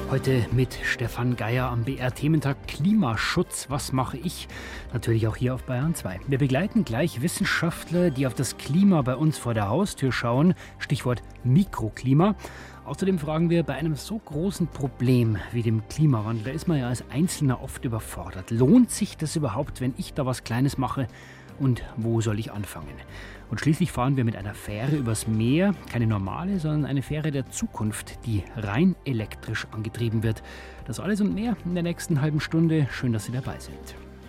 Heute mit Stefan Geier am BR-Thementag Klimaschutz. Was mache ich? Natürlich auch hier auf Bayern 2. Wir begleiten gleich Wissenschaftler, die auf das Klima bei uns vor der Haustür schauen. Stichwort Mikroklima. Außerdem fragen wir, bei einem so großen Problem wie dem Klimawandel, da ist man ja als Einzelner oft überfordert. Lohnt sich das überhaupt, wenn ich da was Kleines mache? Und wo soll ich anfangen? Und schließlich fahren wir mit einer Fähre übers Meer. Keine normale, sondern eine Fähre der Zukunft, die rein elektrisch angetrieben wird. Das alles und mehr in der nächsten halben Stunde. Schön, dass Sie dabei sind.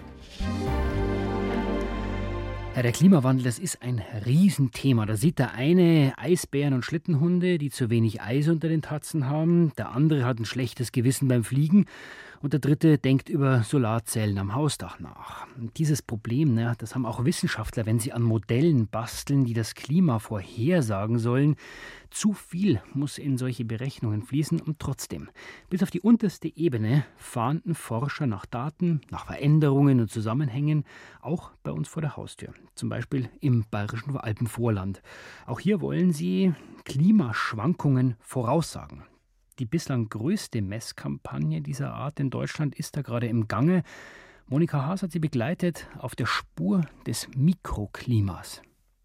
Ja, der Klimawandel, das ist ein Riesenthema. Da sieht der eine Eisbären und Schlittenhunde, die zu wenig Eis unter den Tatzen haben. Der andere hat ein schlechtes Gewissen beim Fliegen. Und der dritte denkt über Solarzellen am Hausdach nach. Und dieses Problem, das haben auch Wissenschaftler, wenn sie an Modellen basteln, die das Klima vorhersagen sollen. Zu viel muss in solche Berechnungen fließen und trotzdem, bis auf die unterste Ebene, fahnden Forscher nach Daten, nach Veränderungen und Zusammenhängen, auch bei uns vor der Haustür. Zum Beispiel im bayerischen Alpenvorland. Auch hier wollen sie Klimaschwankungen voraussagen. Die bislang größte Messkampagne dieser Art in Deutschland ist da gerade im Gange. Monika Haas hat sie begleitet auf der Spur des Mikroklimas.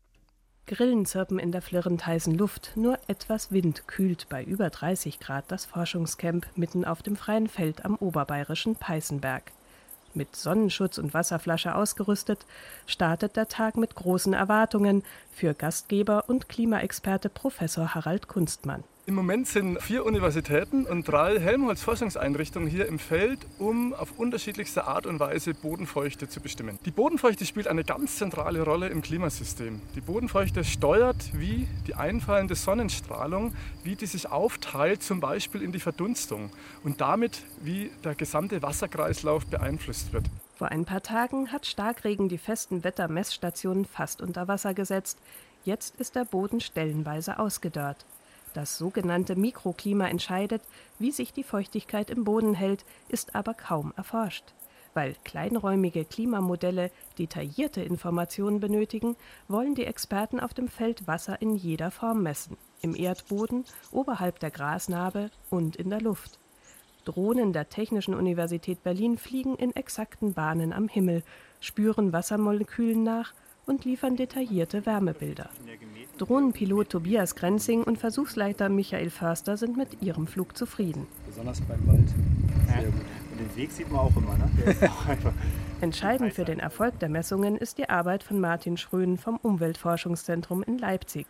Grillen zirpen in der flirrend heißen Luft. Nur etwas Wind kühlt bei über 30 Grad das Forschungscamp mitten auf dem freien Feld am oberbayerischen Peißenberg. Mit Sonnenschutz und Wasserflasche ausgerüstet, startet der Tag mit großen Erwartungen für Gastgeber und Klimaexperte Professor Harald Kunstmann. Im Moment sind 4 Universitäten und 3 Helmholtz-Forschungseinrichtungen hier im Feld, um auf unterschiedlichste Art und Weise Bodenfeuchte zu bestimmen. Die Bodenfeuchte spielt eine ganz zentrale Rolle im Klimasystem. Die Bodenfeuchte steuert, wie die einfallende Sonnenstrahlung, wie die sich aufteilt, zum Beispiel in die Verdunstung und damit, wie der gesamte Wasserkreislauf beeinflusst wird. Vor ein paar Tagen hat Starkregen die festen Wettermessstationen fast unter Wasser gesetzt. Jetzt ist der Boden stellenweise ausgedörrt. Das sogenannte Mikroklima entscheidet, wie sich die Feuchtigkeit im Boden hält, ist aber kaum erforscht. Weil kleinräumige Klimamodelle detaillierte Informationen benötigen, wollen die Experten auf dem Feld Wasser in jeder Form messen. Im Erdboden, oberhalb der Grasnarbe und in der Luft. Drohnen der Technischen Universität Berlin fliegen in exakten Bahnen am Himmel, spüren Wassermolekülen nach und liefern detaillierte Wärmebilder. Drohnenpilot Tobias Grenzing und Versuchsleiter Michael Förster sind mit ihrem Flug zufrieden. Besonders beim Wald. Sehr gut. Und den Weg sieht man auch immer, ne? Der ist auch einfach. Entscheidend für den Erfolg der Messungen ist die Arbeit von Martin Schröen vom Umweltforschungszentrum in Leipzig.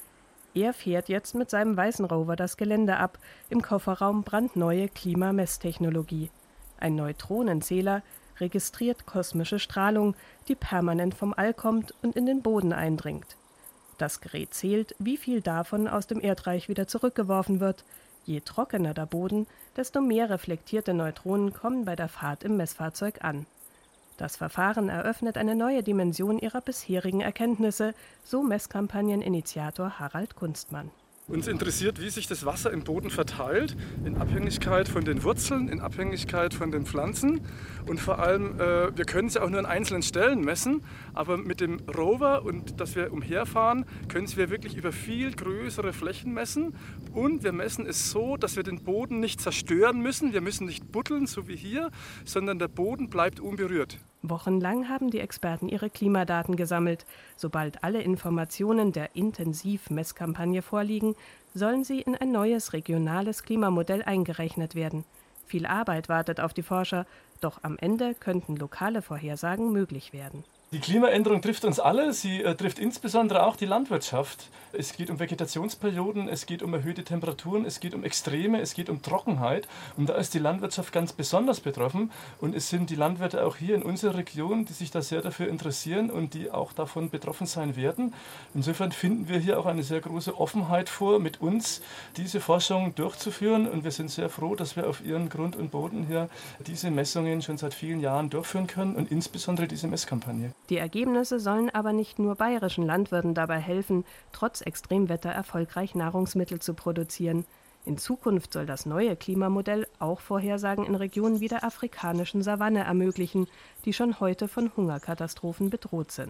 Er fährt jetzt mit seinem weißen Rover das Gelände ab, im Kofferraum brandneue Klimamesstechnologie. Ein Neutronenzähler registriert kosmische Strahlung, die permanent vom All kommt und in den Boden eindringt. Das Gerät zählt, wie viel davon aus dem Erdreich wieder zurückgeworfen wird. Je trockener der Boden, desto mehr reflektierte Neutronen kommen bei der Fahrt im Messfahrzeug an. Das Verfahren eröffnet eine neue Dimension ihrer bisherigen Erkenntnisse, so Messkampagneninitiator Harald Kunstmann. Uns interessiert, wie sich das Wasser im Boden verteilt, in Abhängigkeit von den Wurzeln, in Abhängigkeit von den Pflanzen. Und vor allem, wir können es ja auch nur an einzelnen Stellen messen, aber mit dem Rover und dass wir umherfahren, können wir wirklich über viel größere Flächen messen. Und wir messen es so, dass wir den Boden nicht zerstören müssen. Wir müssen nicht buddeln, so wie hier, sondern der Boden bleibt unberührt. Wochenlang haben die Experten ihre Klimadaten gesammelt. Sobald alle Informationen der Intensiv-Messkampagne vorliegen, sollen sie in ein neues regionales Klimamodell eingerechnet werden. Viel Arbeit wartet auf die Forscher, doch am Ende könnten lokale Vorhersagen möglich werden. Die Klimaänderung trifft uns alle, sie trifft insbesondere auch die Landwirtschaft. Es geht um Vegetationsperioden, es geht um erhöhte Temperaturen, es geht um Extreme, es geht um Trockenheit. Und da ist die Landwirtschaft ganz besonders betroffen. Und es sind die Landwirte auch hier in unserer Region, die sich da sehr dafür interessieren und die auch davon betroffen sein werden. Insofern finden wir hier auch eine sehr große Offenheit vor, mit uns diese Forschung durchzuführen. Und wir sind sehr froh, dass wir auf ihren Grund und Boden hier diese Messungen schon seit vielen Jahren durchführen können und insbesondere diese Messkampagne. Die Ergebnisse sollen aber nicht nur bayerischen Landwirten dabei helfen, trotz Extremwetter erfolgreich Nahrungsmittel zu produzieren. In Zukunft soll das neue Klimamodell auch Vorhersagen in Regionen wie der afrikanischen Savanne ermöglichen, die schon heute von Hungerkatastrophen bedroht sind.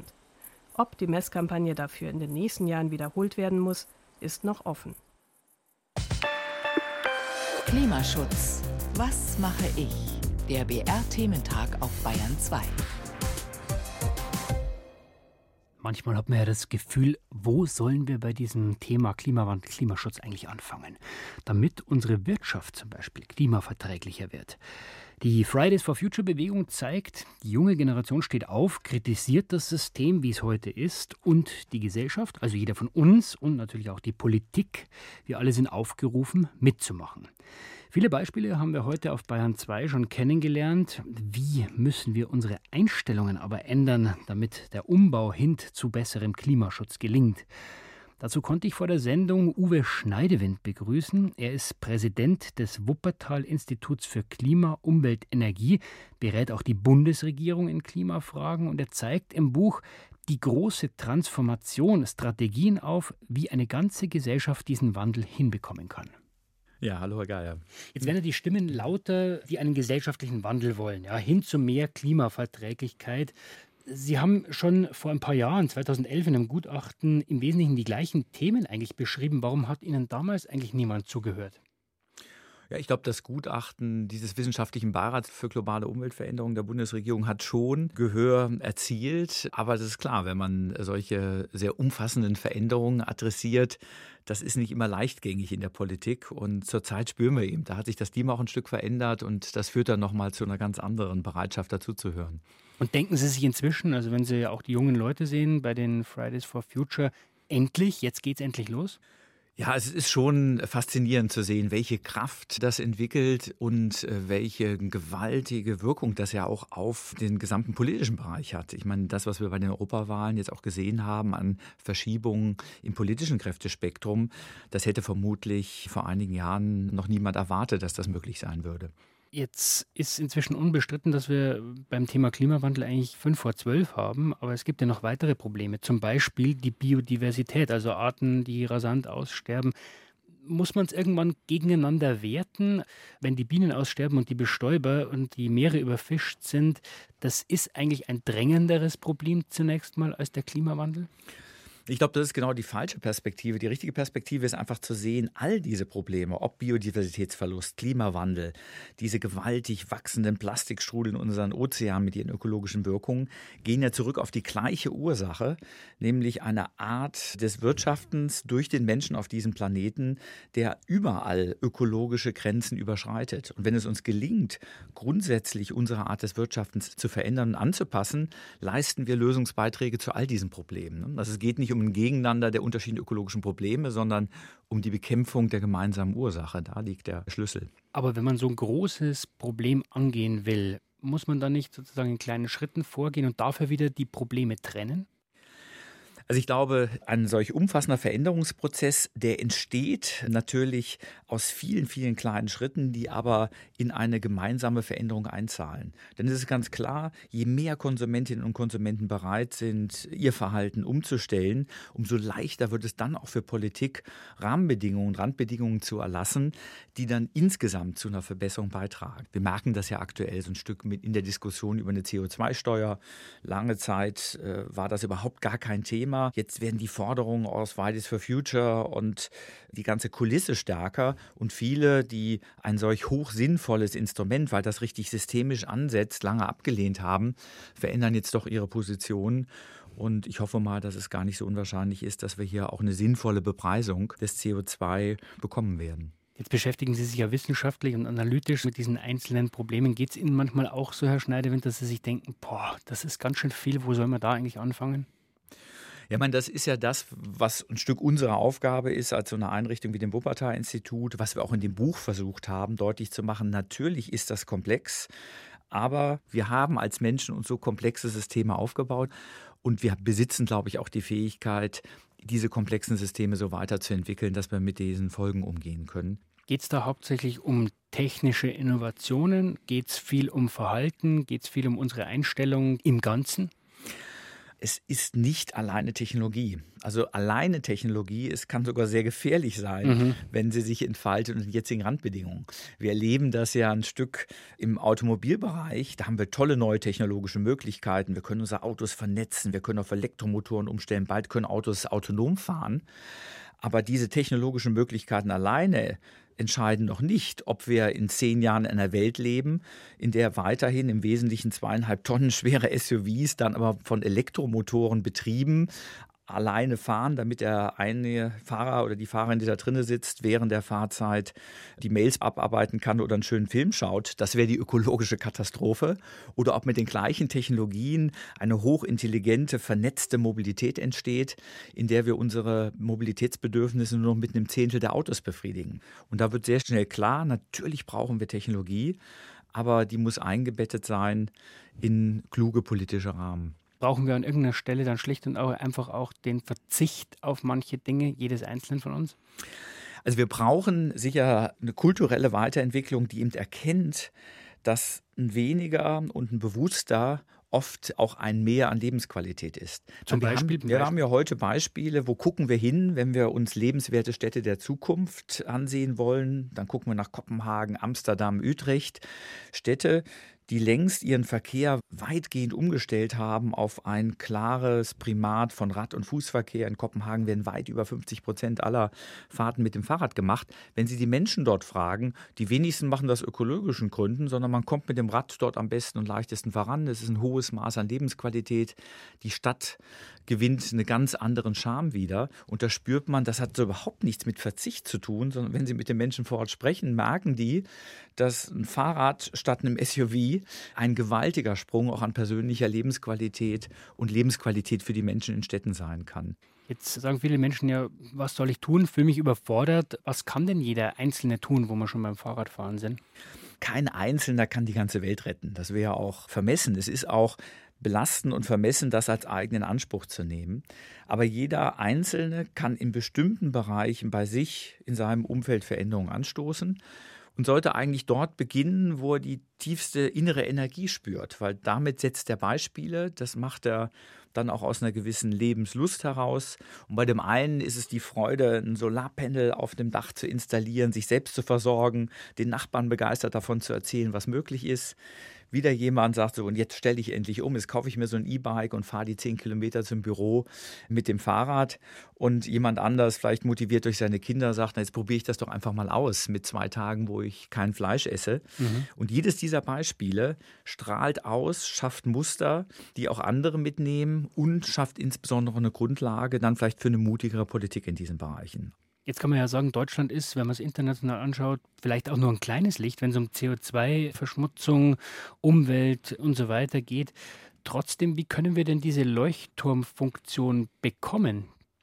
Ob die Messkampagne dafür in den nächsten Jahren wiederholt werden muss, ist noch offen. Klimaschutz. Was mache ich? Der BR-Thementag auf Bayern 2. Manchmal hat man ja das Gefühl, wo sollen wir bei diesem Thema Klimawandel, Klimaschutz eigentlich anfangen, damit unsere Wirtschaft zum Beispiel klimaverträglicher wird. Die Fridays for Future Bewegung zeigt, die junge Generation steht auf, kritisiert das System, wie es heute ist, und die Gesellschaft, also jeder von uns und natürlich auch die Politik, wir alle sind aufgerufen, mitzumachen. Viele Beispiele haben wir heute auf Bayern 2 schon kennengelernt. Wie müssen wir unsere Einstellungen aber ändern, damit der Umbau hin zu besserem Klimaschutz gelingt? Dazu konnte ich vor der Sendung Uwe Schneidewind begrüßen. Er ist Präsident des Wuppertal-Instituts für Klima, Umwelt, Energie, berät auch die Bundesregierung in Klimafragen und er zeigt im Buch Die große Transformation Strategien auf, wie eine ganze Gesellschaft diesen Wandel hinbekommen kann. Ja, hallo Herr Geier. Jetzt werden ja die Stimmen lauter, die einen gesellschaftlichen Wandel wollen, ja, hin zu mehr Klimaverträglichkeit. Sie haben schon vor ein paar Jahren, 2011, in einem Gutachten im Wesentlichen die gleichen Themen eigentlich beschrieben. Warum hat Ihnen damals eigentlich niemand zugehört? Ja, ich glaube, das Gutachten dieses Wissenschaftlichen Beirats für globale Umweltveränderung der Bundesregierung hat schon Gehör erzielt. Aber das ist klar, wenn man solche sehr umfassenden Veränderungen adressiert, das ist nicht immer leichtgängig in der Politik. Und zurzeit spüren wir eben, da hat sich das Klima auch ein Stück verändert und das führt dann nochmal zu einer ganz anderen Bereitschaft, dazuzuhören. Und denken Sie sich inzwischen, also wenn Sie ja auch die jungen Leute sehen bei den Fridays for Future, jetzt geht's endlich los? Ja, es ist schon faszinierend zu sehen, welche Kraft das entwickelt und welche gewaltige Wirkung das ja auch auf den gesamten politischen Bereich hat. Ich meine, das, was wir bei den Europawahlen jetzt auch gesehen haben an Verschiebungen im politischen Kräftespektrum, das hätte vermutlich vor einigen Jahren noch niemand erwartet, dass das möglich sein würde. Jetzt ist inzwischen unbestritten, dass wir beim Thema Klimawandel eigentlich 5 vor 12 haben, aber es gibt ja noch weitere Probleme, zum Beispiel die Biodiversität, also Arten, die rasant aussterben. Muss man es irgendwann gegeneinander werten, wenn die Bienen aussterben und die Bestäuber und die Meere überfischt sind? Das ist eigentlich ein drängenderes Problem zunächst mal als der Klimawandel? Ich glaube, das ist genau die falsche Perspektive. Die richtige Perspektive ist einfach zu sehen, all diese Probleme, ob Biodiversitätsverlust, Klimawandel, diese gewaltig wachsenden Plastikstrudel in unseren Ozeanen mit ihren ökologischen Wirkungen, gehen ja zurück auf die gleiche Ursache, nämlich eine Art des Wirtschaftens durch den Menschen auf diesem Planeten, der überall ökologische Grenzen überschreitet. Und wenn es uns gelingt, grundsätzlich unsere Art des Wirtschaftens zu verändern und anzupassen, leisten wir Lösungsbeiträge zu all diesen Problemen. Also es geht nicht um ein Gegeneinander der unterschiedlichen ökologischen Probleme, sondern um die Bekämpfung der gemeinsamen Ursache. Da liegt der Schlüssel. Aber wenn man so ein großes Problem angehen will, muss man dann nicht sozusagen in kleinen Schritten vorgehen und dafür wieder die Probleme trennen? Also ich glaube, ein solch umfassender Veränderungsprozess, der entsteht natürlich aus vielen, vielen kleinen Schritten, die aber in eine gemeinsame Veränderung einzahlen. Denn es ist ganz klar, je mehr Konsumentinnen und Konsumenten bereit sind, ihr Verhalten umzustellen, umso leichter wird es dann auch für Politik, Rahmenbedingungen, Randbedingungen zu erlassen, die dann insgesamt zu einer Verbesserung beitragen. Wir merken das ja aktuell so ein Stück mit in der Diskussion über eine CO2-Steuer. Lange Zeit war das überhaupt gar kein Thema. Jetzt werden die Forderungen aus Fridays for Future und die ganze Kulisse stärker und viele, die ein solch hoch sinnvolles Instrument, weil das richtig systemisch ansetzt, lange abgelehnt haben, verändern jetzt doch ihre Position. Und ich hoffe mal, dass es gar nicht so unwahrscheinlich ist, dass wir hier auch eine sinnvolle Bepreisung des CO2 bekommen werden. Jetzt beschäftigen Sie sich ja wissenschaftlich und analytisch mit diesen einzelnen Problemen. Geht es Ihnen manchmal auch so, Herr Schneidewind, dass Sie sich denken, das ist ganz schön viel, wo soll man da eigentlich anfangen? Ja, ich meine, das ist ja das, was ein Stück unserer Aufgabe ist, als so eine Einrichtung wie dem Wuppertal-Institut, was wir auch in dem Buch versucht haben, deutlich zu machen. Natürlich ist das komplex, aber wir haben als Menschen uns so komplexe Systeme aufgebaut und wir besitzen, glaube ich, auch die Fähigkeit, diese komplexen Systeme so weiterzuentwickeln, dass wir mit diesen Folgen umgehen können. Geht es da hauptsächlich um technische Innovationen? Geht es viel um Verhalten? Geht es viel um unsere Einstellung im Ganzen? Es ist nicht alleine Technologie. Also alleine Technologie, es kann sogar sehr gefährlich sein, wenn sie sich entfaltet unter den jetzigen Randbedingungen. Wir erleben das ja ein Stück im Automobilbereich. Da haben wir tolle neue technologische Möglichkeiten. Wir können unsere Autos vernetzen, wir können auf Elektromotoren umstellen. Bald können Autos autonom fahren. Aber diese technologischen Möglichkeiten alleine entscheiden noch nicht, ob wir in 10 Jahren in einer Welt leben, in der weiterhin im Wesentlichen 2,5 Tonnen schwere SUVs, dann aber von Elektromotoren betrieben, alleine fahren, damit der eine Fahrer oder die Fahrerin, die da drin sitzt, während der Fahrzeit die Mails abarbeiten kann oder einen schönen Film schaut. Das wäre die ökologische Katastrophe. Oder ob mit den gleichen Technologien eine hochintelligente, vernetzte Mobilität entsteht, in der wir unsere Mobilitätsbedürfnisse nur noch mit einem Zehntel der Autos befriedigen. Und da wird sehr schnell klar, natürlich brauchen wir Technologie, aber die muss eingebettet sein in kluge politische Rahmen. Brauchen wir an irgendeiner Stelle dann schlicht und einfach auch den Verzicht auf manche Dinge, jedes Einzelnen von uns? Also wir brauchen sicher eine kulturelle Weiterentwicklung, die eben erkennt, dass ein weniger und ein bewusster oft auch ein Mehr an Lebensqualität ist. Wir haben ja heute Beispiele, wo gucken wir hin, wenn wir uns lebenswerte Städte der Zukunft ansehen wollen. Dann gucken wir nach Kopenhagen, Amsterdam, Utrecht. Städte, die längst ihren Verkehr weitgehend umgestellt haben auf ein klares Primat von Rad- und Fußverkehr. In Kopenhagen werden weit über 50% aller Fahrten mit dem Fahrrad gemacht. Wenn Sie die Menschen dort fragen, die wenigsten machen das aus ökologischen Gründen, sondern man kommt mit dem Rad dort am besten und leichtesten voran. Es ist ein hohes Maß an Lebensqualität. Die Stadt gewinnt einen ganz anderen Charme wieder. Und da spürt man, das hat so überhaupt nichts mit Verzicht zu tun, sondern wenn Sie mit den Menschen vor Ort sprechen, merken die, dass ein Fahrrad statt einem SUV ein gewaltiger Sprung auch an persönlicher Lebensqualität und Lebensqualität für die Menschen in Städten sein kann. Jetzt sagen viele Menschen ja, was soll ich tun? Fühle mich überfordert. Was kann denn jeder Einzelne tun, wo wir schon beim Fahrradfahren sind? Kein Einzelner kann die ganze Welt retten. Das wäre auch vermessen. Es ist auch belastend und vermessen, das als eigenen Anspruch zu nehmen. Aber jeder Einzelne kann in bestimmten Bereichen bei sich in seinem Umfeld Veränderungen anstoßen und sollte eigentlich dort beginnen, wo er die tiefste innere Energie spürt, weil damit setzt er Beispiele, das macht er dann auch aus einer gewissen Lebenslust heraus. Und bei dem einen ist es die Freude, ein Solarpanel auf dem Dach zu installieren, sich selbst zu versorgen, den Nachbarn begeistert davon zu erzählen, was möglich ist. Wieder jemand sagt so, und jetzt stelle ich endlich um, jetzt kaufe ich mir so ein E-Bike und fahre die 10 Kilometer zum Büro mit dem Fahrrad. Und jemand anders, vielleicht motiviert durch seine Kinder, sagt, na, jetzt probiere ich das doch einfach mal aus mit 2 Tagen, wo ich kein Fleisch esse. Und jedes dieser Beispiele strahlt aus, schafft Muster, die auch andere mitnehmen und schafft insbesondere eine Grundlage dann vielleicht für eine mutigere Politik in diesen Bereichen. Jetzt kann man ja sagen, Deutschland ist, wenn man es international anschaut, vielleicht auch nur ein kleines Licht, wenn es um CO2-Verschmutzung, Umwelt und so weiter geht. Trotzdem, wie können wir denn diese Leuchtturmfunktion bekommen?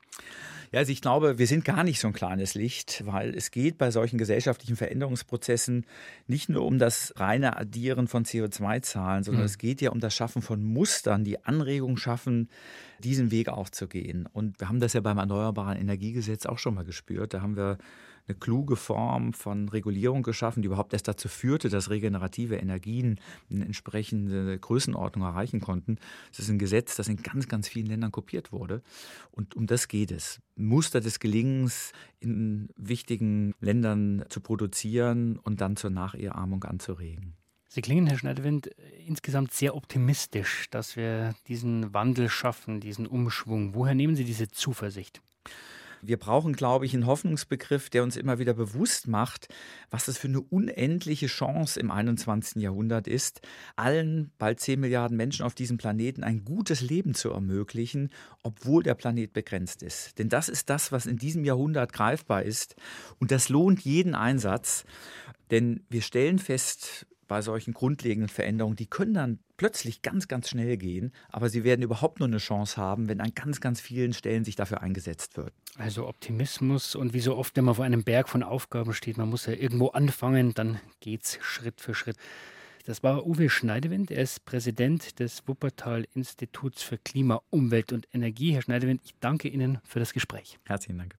Ja, also ich glaube, wir sind gar nicht so ein kleines Licht, weil es geht bei solchen gesellschaftlichen Veränderungsprozessen nicht nur um das reine Addieren von CO2-Zahlen, sondern es geht ja um das Schaffen von Mustern, die Anregung schaffen, diesen Weg auch zu gehen. Und wir haben das ja beim Erneuerbaren Energiegesetz auch schon mal gespürt. Da haben wir eine kluge Form von Regulierung geschaffen, die überhaupt erst dazu führte, dass regenerative Energien eine entsprechende Größenordnung erreichen konnten. Das ist ein Gesetz, das in ganz, ganz vielen Ländern kopiert wurde. Und um das geht es. Muster des Gelingens in wichtigen Ländern zu produzieren und dann zur Nachahmung anzuregen. Sie klingen, Herr Schneiderwind, insgesamt sehr optimistisch, dass wir diesen Wandel schaffen, diesen Umschwung. Woher nehmen Sie diese Zuversicht? Wir brauchen, glaube ich, einen Hoffnungsbegriff, der uns immer wieder bewusst macht, was es für eine unendliche Chance im 21. Jahrhundert ist, allen bald 10 Milliarden Menschen auf diesem Planeten ein gutes Leben zu ermöglichen, obwohl der Planet begrenzt ist. Denn das ist das, was in diesem Jahrhundert greifbar ist. Und das lohnt jeden Einsatz, denn wir stellen fest, bei solchen grundlegenden Veränderungen, die können dann plötzlich ganz, ganz schnell gehen, aber sie werden überhaupt nur eine Chance haben, wenn an ganz, ganz vielen Stellen sich dafür eingesetzt wird. Also Optimismus und wie so oft, wenn man vor einem Berg von Aufgaben steht, man muss ja irgendwo anfangen, dann geht's Schritt für Schritt. Das war Uwe Schneiderwind, er ist Präsident des Wuppertal-Instituts für Klima, Umwelt und Energie. Herr Schneiderwind, ich danke Ihnen für das Gespräch. Herzlichen Dank.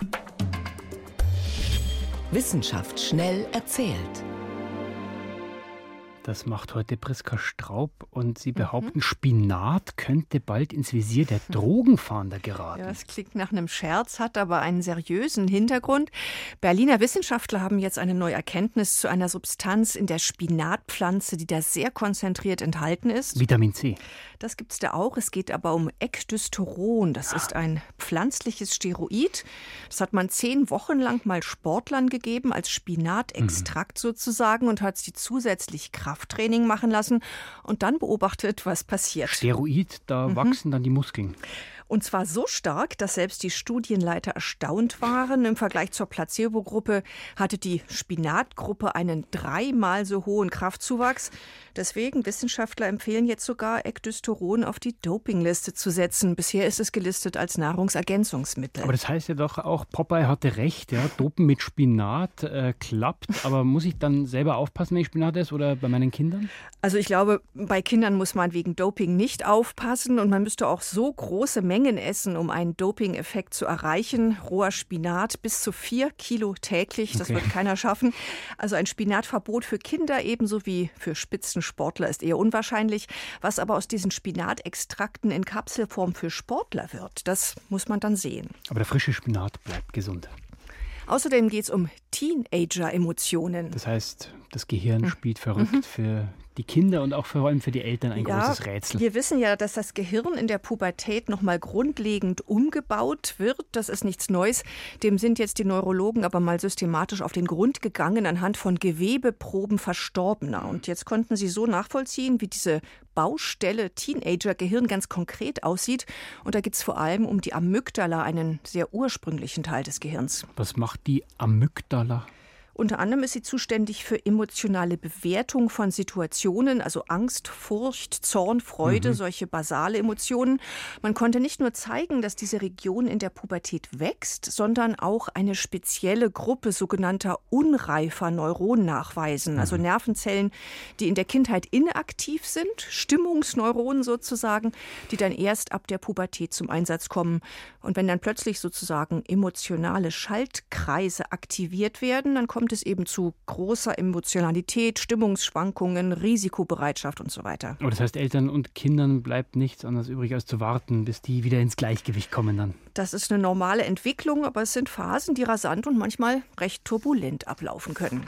Wissenschaft schnell erzählt. Das macht heute Priska Straub und Sie behaupten, Spinat könnte bald ins Visier der Drogenfahnder geraten. Ja, es klingt nach einem Scherz, hat aber einen seriösen Hintergrund. Berliner Wissenschaftler haben jetzt eine neue Erkenntnis zu einer Substanz in der Spinatpflanze, die da sehr konzentriert enthalten ist. Vitamin C. Das gibt es da auch. Es geht aber um Ecdysteron. Das ist ein pflanzliches Steroid. Das hat man 10 Wochen lang mal Sportlern gegeben, als Spinatextrakt sozusagen, und hat sie zusätzlich Krafttraining machen lassen und dann beobachtet, was passiert. Steroid, da wachsen dann die Muskeln. Und zwar so stark, dass selbst die Studienleiter erstaunt waren. Im Vergleich zur Placebo-Gruppe hatte die Spinatgruppe einen 3-mal so hohen Kraftzuwachs. Deswegen Wissenschaftler empfehlen jetzt sogar, Ecdysteron auf die Dopingliste zu setzen. Bisher ist es gelistet als Nahrungsergänzungsmittel. Aber das heißt ja doch auch, Popeye hatte recht, ja, Dopen mit Spinat klappt. Aber muss ich dann selber aufpassen, wenn ich Spinat esse, oder bei meinen Kindern? Also ich glaube, bei Kindern muss man wegen Doping nicht aufpassen, und man müsste auch so große Mengen essen, um einen Doping-Effekt zu erreichen. Roher Spinat bis zu 4 Kilo täglich, das wird keiner schaffen. Also ein Spinatverbot für Kinder ebenso wie für Spitzensportler ist eher unwahrscheinlich. Was aber aus diesen Spinatextrakten in Kapselform für Sportler wird, das muss man dann sehen. Aber der frische Spinat bleibt gesund. Außerdem geht es um Teenager-Emotionen. Das heißt, das Gehirn spielt verrückt für die Kinder und auch vor allem für die Eltern ein großes Rätsel. Wir wissen ja, dass das Gehirn in der Pubertät nochmal grundlegend umgebaut wird. Das ist nichts Neues. Dem sind jetzt die Neurologen aber mal systematisch auf den Grund gegangen anhand von Gewebeproben Verstorbener. Und jetzt konnten sie so nachvollziehen, wie diese Baustelle Teenager-Gehirn ganz konkret aussieht. Und da geht es vor allem um die Amygdala, einen sehr ursprünglichen Teil des Gehirns. Was macht die Amygdala? Unter anderem ist sie zuständig für emotionale Bewertung von Situationen, also Angst, Furcht, Zorn, Freude, solche basale Emotionen. Man konnte nicht nur zeigen, dass diese Region in der Pubertät wächst, sondern auch eine spezielle Gruppe sogenannter unreifer Neuronen nachweisen, also Nervenzellen, die in der Kindheit inaktiv sind, Stimmungsneuronen sozusagen, die dann erst ab der Pubertät zum Einsatz kommen. Und wenn dann plötzlich sozusagen emotionale Schaltkreise aktiviert werden, dann kommt es eben zu großer Emotionalität, Stimmungsschwankungen, Risikobereitschaft und so weiter. Aber das heißt, Eltern und Kindern bleibt nichts anderes übrig, als zu warten, bis die wieder ins Gleichgewicht kommen dann. Das ist eine normale Entwicklung, aber es sind Phasen, die rasant und manchmal recht turbulent ablaufen können.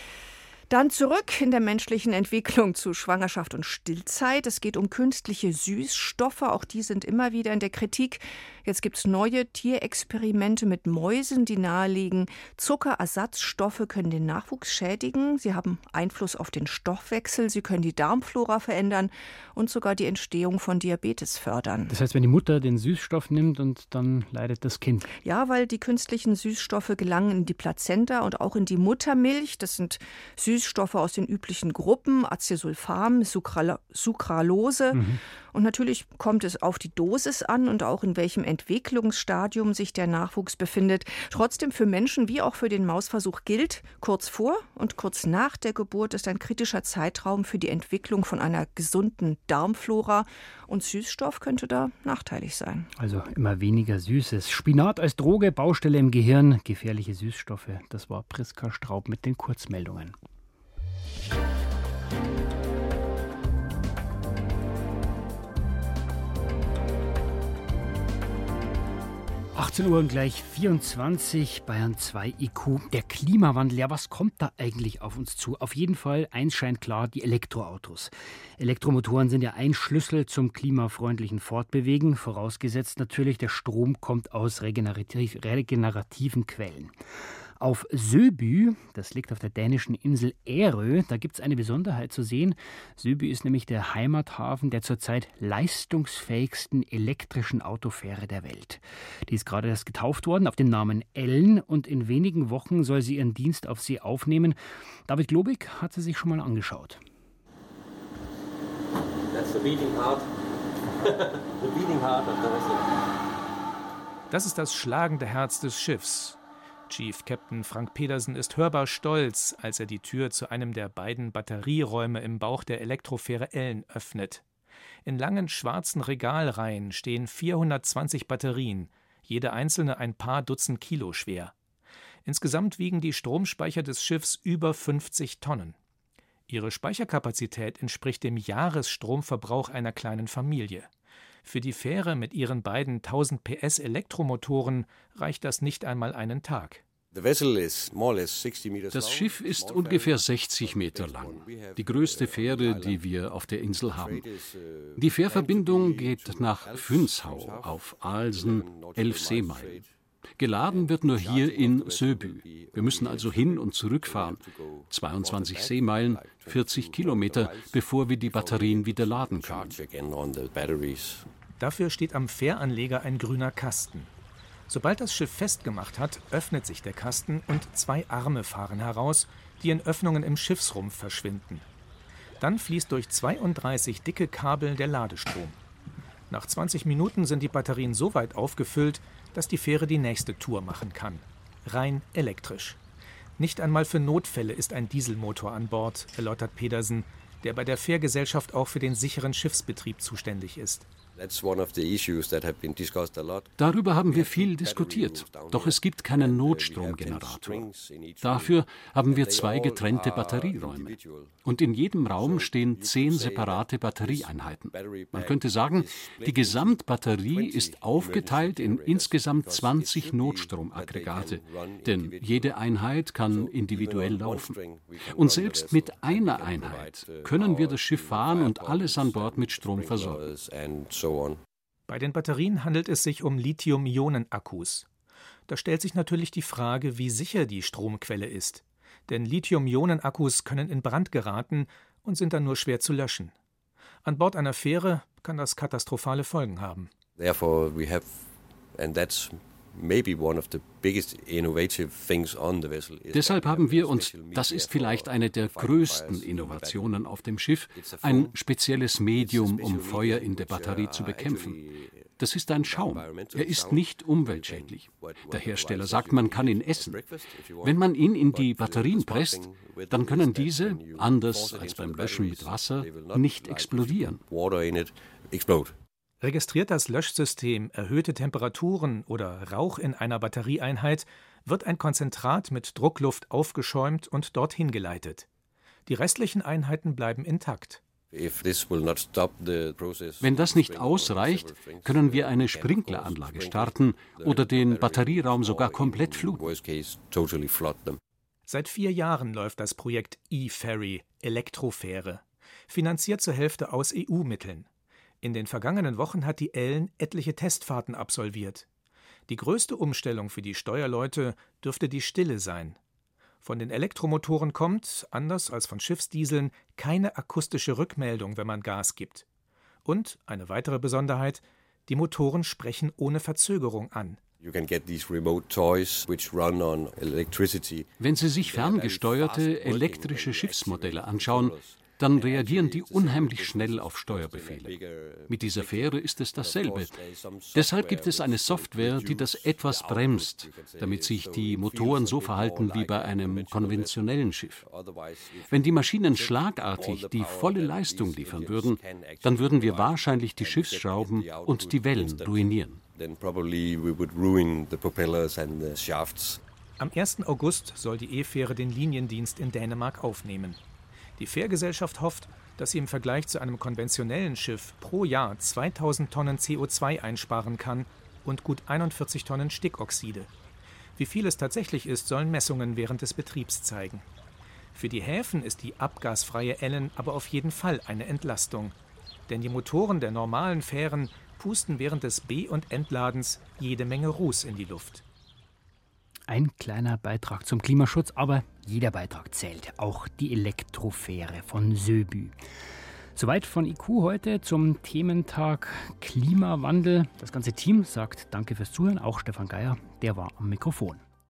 Dann zurück in der menschlichen Entwicklung zu Schwangerschaft und Stillzeit. Es geht um künstliche Süßstoffe, auch die sind immer wieder in der Kritik. Jetzt gibt es neue Tierexperimente mit Mäusen, die nahelegen, Zuckerersatzstoffe können den Nachwuchs schädigen. Sie haben Einfluss auf den Stoffwechsel, sie können die Darmflora verändern und sogar die Entstehung von Diabetes fördern. Das heißt, wenn die Mutter den Süßstoff nimmt und dann leidet das Kind. Ja, weil die künstlichen Süßstoffe gelangen in die Plazenta und auch in die Muttermilch. Das sind Süßstoffe aus den üblichen Gruppen, Acesulfam, Sucralose. Und natürlich kommt es auf die Dosis an und auch in welchem Entwicklungsstadium sich der Nachwuchs befindet. Trotzdem für Menschen wie auch für den Mausversuch gilt, kurz vor und kurz nach der Geburt ist ein kritischer Zeitraum für die Entwicklung von einer gesunden Darmflora. Und Süßstoff könnte da nachteilig sein. Also immer weniger Süßes. Spinat als Droge, Baustelle im Gehirn, gefährliche Süßstoffe. Das war Priska Straub mit den Kurzmeldungen. 18 Uhr und gleich 24, Bayern 2 IQ. Der Klimawandel, ja, was kommt da eigentlich auf uns zu? Auf jeden Fall, eins scheint klar, die Elektroautos. Elektromotoren sind ja ein Schlüssel zum klimafreundlichen Fortbewegen, vorausgesetzt natürlich, der Strom kommt aus regenerativen Quellen. Auf Søby, das liegt auf der dänischen Insel Ærø, da gibt es eine Besonderheit zu sehen. Søby ist nämlich der Heimathafen der zurzeit leistungsfähigsten elektrischen Autofähre der Welt. Die ist gerade erst getauft worden auf den Namen Ellen und in wenigen Wochen soll sie ihren Dienst auf See aufnehmen. David Globig hat sie sich schon mal angeschaut. That's the beating heart. The beating heart of the vessel. Das ist das schlagende Herz des Schiffs. Chief Captain Frank Pedersen ist hörbar stolz, als er die Tür zu einem der beiden Batterieräume im Bauch der Elektrofähre Ellen öffnet. In langen schwarzen Regalreihen stehen 420 Batterien, jede einzelne ein paar Dutzend Kilo schwer. Insgesamt wiegen die Stromspeicher des Schiffs über 50 Tonnen. Ihre Speicherkapazität entspricht dem Jahresstromverbrauch einer kleinen Familie. Für die Fähre mit ihren beiden 1000 PS Elektromotoren reicht das nicht einmal einen Tag. Das Schiff ist ungefähr 60 Meter lang, die größte Fähre, die wir auf der Insel haben. Die Fährverbindung geht nach Fünshau auf Aalsen, 11 Seemeilen. Geladen wird nur hier in Söby. Wir müssen also hin und zurückfahren. 22 Seemeilen, 40 Kilometer, bevor wir die Batterien wieder laden können. Dafür steht am Fähranleger ein grüner Kasten. Sobald das Schiff festgemacht hat, öffnet sich der Kasten und 2 Arme fahren heraus, die in Öffnungen im Schiffsrumpf verschwinden. Dann fließt durch 32 dicke Kabel der Ladestrom. Nach 20 Minuten sind die Batterien so weit aufgefüllt, dass die Fähre die nächste Tour machen kann. Rein elektrisch. Nicht einmal für Notfälle ist ein Dieselmotor an Bord, erläutert Pedersen, der bei der Fährgesellschaft auch für den sicheren Schiffsbetrieb zuständig ist. Darüber haben wir viel diskutiert, doch es gibt keinen Notstromgenerator. Dafür haben wir 2 getrennte Batterieräume. Und in jedem Raum stehen 10 separate Batterieeinheiten. Man könnte sagen, die Gesamtbatterie ist aufgeteilt in insgesamt 20 Notstromaggregate, denn jede Einheit kann individuell laufen. Und selbst mit einer Einheit können wir das Schiff fahren und alles an Bord mit Strom versorgen. Bei den Batterien handelt es sich um Lithium-Ionen-Akkus. Da stellt sich natürlich die Frage, wie sicher die Stromquelle ist. Denn Lithium-Ionen-Akkus können in Brand geraten und sind dann nur schwer zu löschen. An Bord einer Fähre kann das katastrophale Folgen haben. Deshalb haben wir, und das ist vielleicht eine der größten Innovationen auf dem Schiff, ein spezielles Medium, um Feuer in der Batterie zu bekämpfen. Das ist ein Schaum. Er ist nicht umweltschädlich. Der Hersteller sagt, man kann ihn essen. Wenn man ihn in die Batterien presst, dann können diese, anders als beim Löschen mit Wasser, nicht explodieren. Registriert das Löschsystem erhöhte Temperaturen oder Rauch in einer Batterieeinheit, wird ein Konzentrat mit Druckluft aufgeschäumt und dorthin geleitet. Die restlichen Einheiten bleiben intakt. Wenn das nicht ausreicht, können wir eine Sprinkleranlage starten oder den Batterieraum sogar komplett fluten. Seit 4 Jahren läuft das Projekt E-Ferry, Elektrofähre, finanziert zur Hälfte aus EU-Mitteln. In den vergangenen Wochen hat die Ellen etliche Testfahrten absolviert. Die größte Umstellung für die Steuerleute dürfte die Stille sein. Von den Elektromotoren kommt, anders als von Schiffsdieseln, keine akustische Rückmeldung, wenn man Gas gibt. Und, eine weitere Besonderheit, die Motoren sprechen ohne Verzögerung an. Wenn Sie sich ferngesteuerte elektrische Schiffsmodelle anschauen, dann reagieren die unheimlich schnell auf Steuerbefehle. Mit dieser Fähre ist es dasselbe. Deshalb gibt es eine Software, die das etwas bremst, damit sich die Motoren so verhalten wie bei einem konventionellen Schiff. Wenn die Maschinen schlagartig die volle Leistung liefern würden, dann würden wir wahrscheinlich die Schiffsschrauben und die Wellen ruinieren. Am 1. August soll die E-Fähre den Liniendienst in Dänemark aufnehmen. Die Fährgesellschaft hofft, dass sie im Vergleich zu einem konventionellen Schiff pro Jahr 2000 Tonnen CO2 einsparen kann und gut 41 Tonnen Stickoxide. Wie viel es tatsächlich ist, sollen Messungen während des Betriebs zeigen. Für die Häfen ist die abgasfreie Ellen aber auf jeden Fall eine Entlastung. Denn die Motoren der normalen Fähren pusten während des Be- und Entladens jede Menge Ruß in die Luft. Ein kleiner Beitrag zum Klimaschutz, aber jeder Beitrag zählt, auch die Elektrofähre von Söby. Soweit von IQ heute zum Thementag Klimawandel. Das ganze Team sagt Danke fürs Zuhören, auch Stefan Geier, der war am Mikrofon.